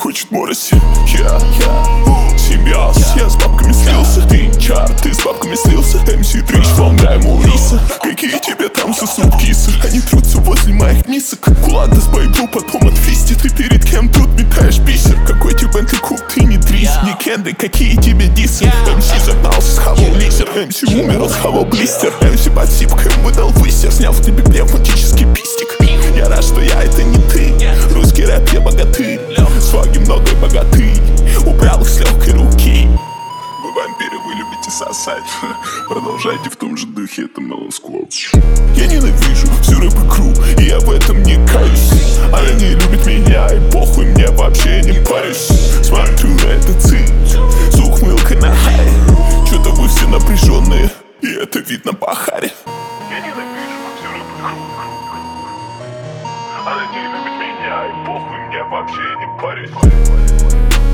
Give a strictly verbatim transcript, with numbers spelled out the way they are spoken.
хочет морось. Я, я, симбиоз, я с бабками слился. Ты чар, ты с бабками слился. эм си Трич, вам дай ему риса. Какие тебе там сосут кисы? Они трутся возле моих мисок. Куланда с байбу потом отфистит. Ты перед кем тут метаешь бисер? Какой тебе Бентли Куб, ты не трис. Не кенды, какие тебе дисы? эм си загнался, схавал лизер. эм си умер, схавал блистер. эм си под сипкой выдал высер. Снял в тебе пневматический пистик. Я рад, что я это не ты. Русский рэп, я богатырь. Сваги много и богатый. Убрал их с легкой руки. Вы вампиры, вы любите сосать. Продолжайте в том же духе, это Melon Squad. Я ненавижу всю рэп-игру, и я в этом не каюсь. Она не любит меня, и похуй, мне вообще не парюсь. Смотрю на этот цит с ухмылкой на хай. Чё-то вы все напряженные, и это видно по харе. Я ненавижу всю рэп-игру. Она не любит меня, и похуй, мне вообще не парюсь.